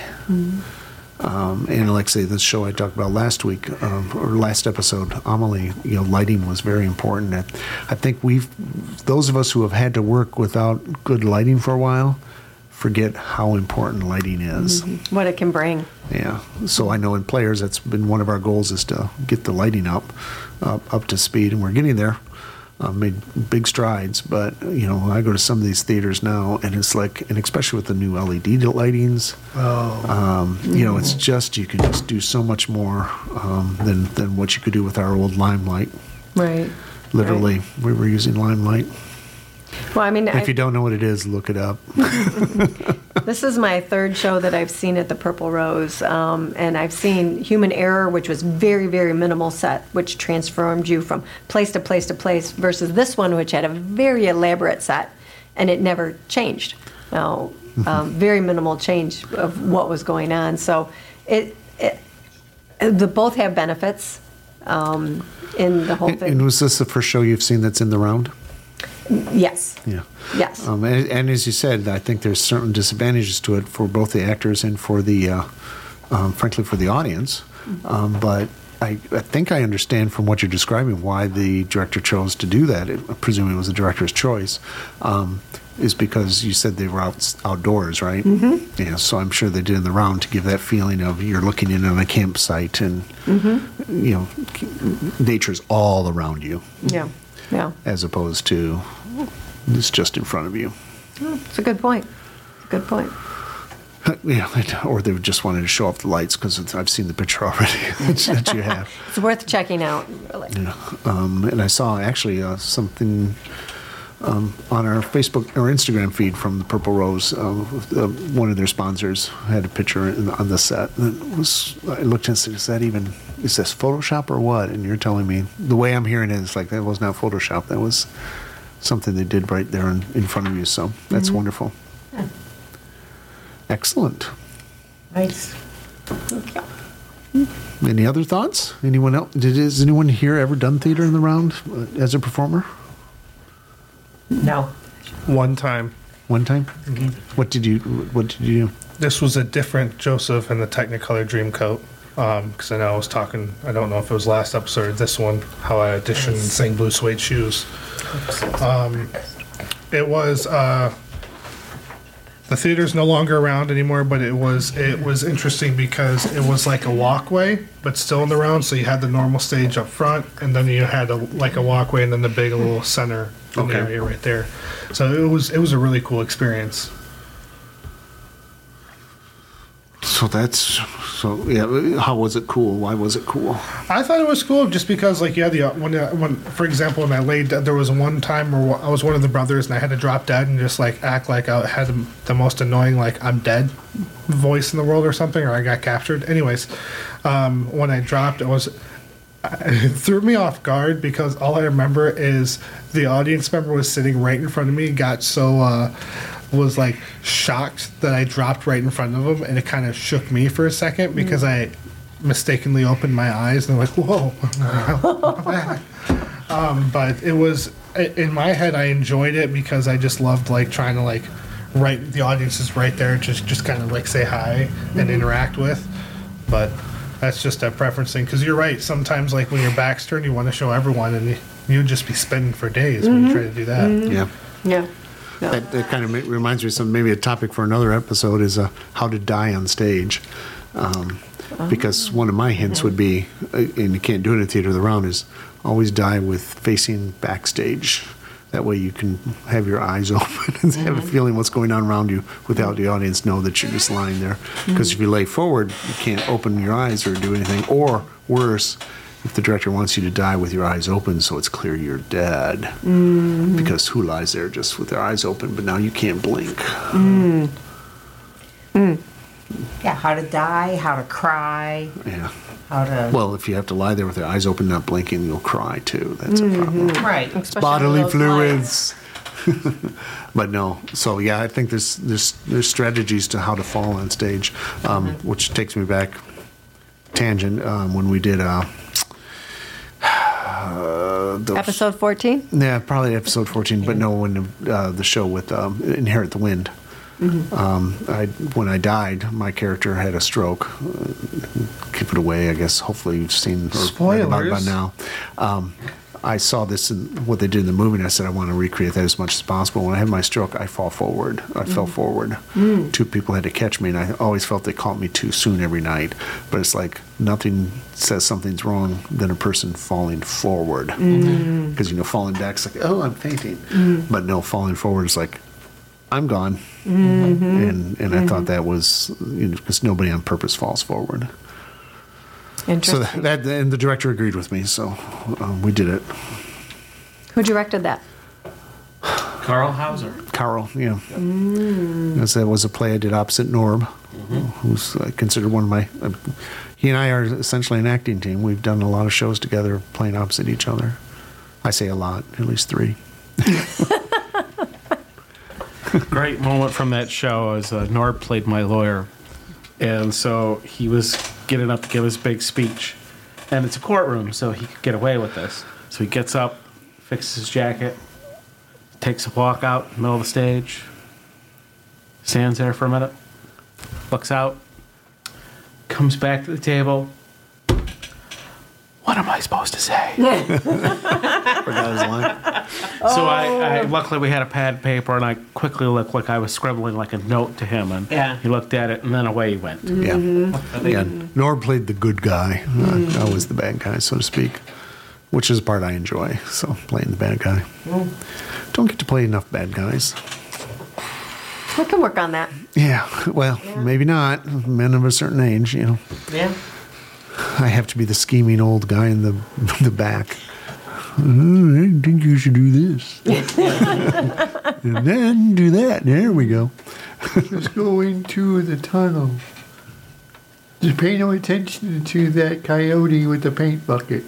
Um, and like I say, this show I talked about last week um, or last episode, Amelie, you know, lighting was very important. I, I think we've those of us who have had to work without good lighting for a while forget how important lighting is. What it can bring. Yeah. So I know in players, that's been one of our goals is to get the lighting up, up, up to speed, and we're getting there. Uh, made big strides, but you know, I go to some of these theaters now, and it's like, and especially with the new L E D lightings, Oh, um, you know, it's just you can just do so much more um, than than what you could do with our old Limelight. Right. Literally, we were using Limelight. Well, I mean, I, If you don't know what it is, look it up. this is my third show that I've seen at the Purple Rose, um, and I've seen Human Error, which was very, very minimal set, which transformed you from place to place to place, versus this one, which had a very elaborate set, and it never changed. Now, um, very minimal change of what was going on. So, it, it the both have benefits um, in the whole And, thing. and was this the first show you've seen that's in the round? Yes. Yeah. Yes. Um, and, and as you said, I think there's certain disadvantages to it for both the actors and for the, uh, um, frankly, for the audience. Um, but I, I think I understand from what you're describing why the director chose to do that. It, presumably it was the director's choice. Um, is because you said they were out, outdoors, right? Mm-hmm. Yeah. So I'm sure they did in the round to give that feeling of you're looking in on a campsite and Mm-hmm. you know nature's all around you, Yeah. Yeah. as opposed to it's just in front of you. It's a good point. Good point. Yeah, or they just wanted to show off the lights because I've seen the picture already that you have. It's worth checking out, really. Yeah. Um, and I saw actually uh, something um, on our Facebook or Instagram feed from the Purple Rose. Uh, uh, one of their sponsors had a picture in, on the set. And it was, I looked and said, "Is that even? Is this Photoshop or what?" And you're telling me the way I'm hearing it is like that was not Photoshop. That was something they did right there in, in front of you. So that's wonderful. Excellent. Nice. Any other thoughts? Anyone else? Did has anyone here ever done theater in the round uh, as a performer? No. One time. One time. What did you? What did you do? This was a different Joseph in the Technicolor Dreamcoat. Because I know I was talking, I don't know if it was last episode or this one, how I auditioned and sang Blue Suede Shoes. Um, it was uh, the theater's no longer around anymore, but it was it was interesting because it was like a walkway, but still in the round. So you had the normal stage up front, and then you had a, like a walkway, and then the big little center in Okay. the area right there. So it was it was a really cool experience. So that's so yeah. How was it cool? Why was it cool? I thought it was cool just because, like, yeah, the when, uh, when for example, when I laid, there was one time where I was one of the brothers and I had to drop dead and just like act like I had the most annoying, like, I'm dead voice in the world or something, or I got captured. Anyways, um, when I dropped, it was it threw me off guard because all I remember is the audience member was sitting right in front of me, got so. Uh, was like shocked that I dropped right in front of him, and it kind of shook me for a second because I mistakenly opened my eyes and they're like, whoa. um, but it was in my head, I enjoyed it because I just loved like trying to like right the audience is right there, just just kind of like say hi and interact with. But that's just a preference thing because you're right, sometimes like when your back's turned you want to show everyone, and you'd just be spinning for days when you try to do that. Yeah. Yeah. That, that kind of ma- reminds me of some, maybe a topic for another episode is uh, how to die on stage. Um, because one of my hints would be, uh, and you can't do it in theater of the round, is always die with facing backstage. That way you can have your eyes open and have a feeling what's going on around you without the audience know that you're just lying there. Because if you lay forward, you can't open your eyes or do anything. Or worse, if the director wants you to die with your eyes open so it's clear you're dead. Mm. Because who lies there just with their eyes open, but now you can't blink? Mm. Mm. Yeah, how to die, how to cry, Yeah. how to... Well, if you have to lie there with your eyes open, not blinking, you'll cry too. That's a problem. Right. Especially Bodily those fluids. But no, so yeah, I think there's there's there's strategies to how to fall on stage, um, which takes me back tangent um, when we did uh, uh, those- Episode fourteen? Yeah, probably episode fourteen, but no, when uh, the show with um, Inherit the Wind. Um, I when I died, my character had a stroke. Uh, keep it away, I guess. Hopefully, you've seen or read about it by Spoilers. now. Um, I saw this in what they did in the movie, and I said I want to recreate that as much as possible. When I had my stroke, I fall forward. I fell forward. Two people had to catch me, and I always felt they caught me too soon every night. But it's like nothing says something's wrong than a person falling forward. Because you know, falling back's like, oh, I'm fainting. But no, falling forward is like, I'm gone. And and I thought that was, you know, because nobody on purpose falls forward. So Interesting. that, and the director agreed with me, so um, we did it. Who directed that? Carl Hauser. Carl, yeah. As that was a play I did opposite Norb, who's uh, considered one of my. Uh, he and I are essentially an acting team. We've done a lot of shows together, playing opposite each other. I say a lot, at least three. Great moment from that show is uh, Norb played my lawyer, and so he was getting up to give his big speech, and it's a courtroom, so he could get away with this. So he gets up, fixes his jacket, takes a walk out in the middle of the stage, stands there for a minute, looks out, comes back to the table. What am I supposed to say? Forgot his line. So I, I luckily we had a pad and paper, and I quickly looked like I was scribbling like a note to him, and Yeah. he looked at it, and then away he went. Yeah. Yeah. Norb played the good guy. Uh, I was the bad guy, so to speak, which is the part I enjoy. So playing the bad guy. Don't get to play enough bad guys. We can work on that. Yeah. Well, maybe not. Men of a certain age, you know. Yeah. I have to be the scheming old guy in the the back. "Oh, I think you should do this. And then do that. There we go. Just go into the tunnel. Just pay no attention to that coyote with the paint bucket.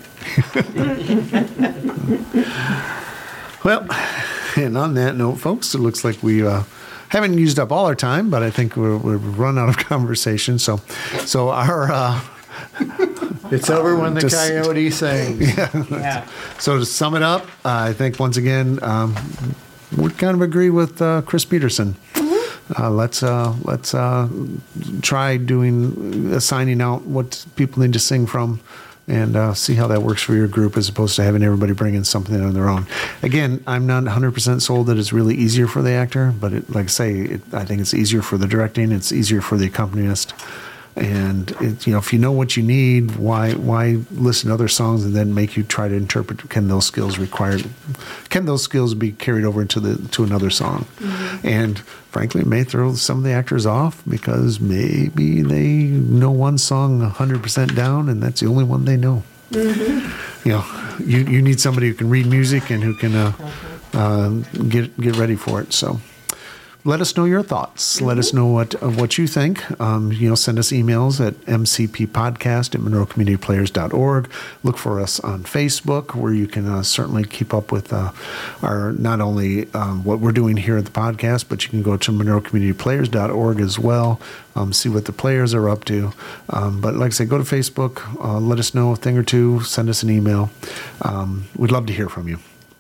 Well, and on that note, folks, it looks like we uh, haven't used up all our time, but I think we're, we've run out of conversation. So, so our uh, It's over when the Just- coyote sings. Yeah. so to sum it up, uh, I think once again um, we kind of agree with uh, Chris Peterson. Uh, let's uh, let's uh, try doing assigning out what people need to sing from and uh, see how that works for your group as opposed to having everybody bring in something on their own. Again, I'm not one hundred percent sold that it's really easier for the actor, but it, like I say, it, I think it's easier for the directing, it's easier for the accompanist. And it, you know, if you know what you need, why why listen to other songs and then make you try to interpret? Can those skills required? Can those skills be carried over into the to another song? Mm-hmm. And frankly, it may throw some of the actors off because maybe they know one song one hundred percent down, and that's the only one they know. Mm-hmm. You know, you you need somebody who can read music and who can uh, uh, get get ready for it. So. Let us know your thoughts. Mm-hmm. Let us know what uh, what you think. Um, you know, send us emails at m c p podcast at monroe community players dot org. Look for us on Facebook, where you can uh, certainly keep up with uh, our not only um, what we're doing here at the podcast, but you can go to monroe community players dot org as well. Um, see what the players are up to. Um, but like I said, go to Facebook. Uh, let us know a thing or two. Send us an email. Um, we'd love to hear from you.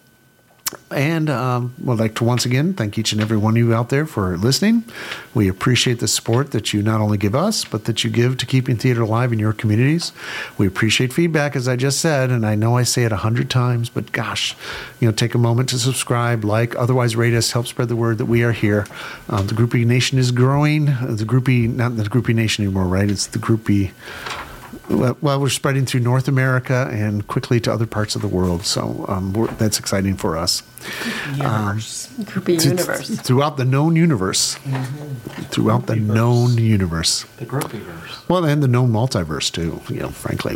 And um, would like to once again thank each and every one of you out there for listening. We appreciate the support that you not only give us, but that you give to keeping theater alive in your communities. We appreciate feedback, as I just said, and I know I say it a hundred times, but gosh, you know, take a moment to subscribe, like, otherwise rate us, help spread the word that we are here. Um, the Groupie Nation is growing. The Groupie, not the Groupie Nation anymore, right? It's the Groupie. Well, we're spreading through North America and quickly to other parts of the world, so um, we're, that's exciting for us. Universe. Um, Groupie universe. Th- throughout the known universe. Mm-hmm. Throughout the known universe. The Groupieverse. Well, and the known multiverse, too, you know, frankly.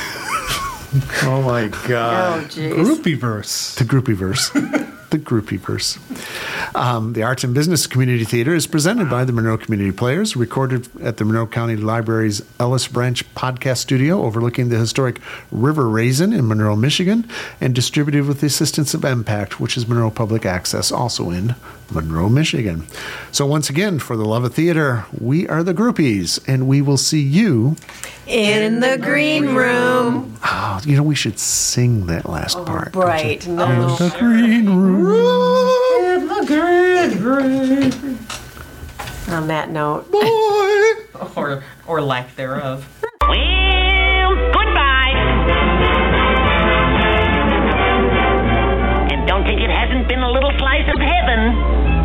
Oh, my God. Oh, jeez. Groupieverse. The Groupieverse. The Groupieverse. Um, the Arts and Business Community Theater is presented by the Monroe Community Players, recorded at the Monroe County Library's Ellis Branch Podcast Studio overlooking the historic River Raisin in Monroe, Michigan, and distributed with the assistance of Impact, which is Monroe Public Access, also in Monroe, Michigan. So once again, for the love of theater, we are the Groupies, and we will see you in the green room. Oh, you know, we should sing that last Oh, part. right. No. In the green room. In the green room. On that note. Boy. Or, or lack thereof. Well, goodbye. And don't think it hasn't been a little slice of heaven.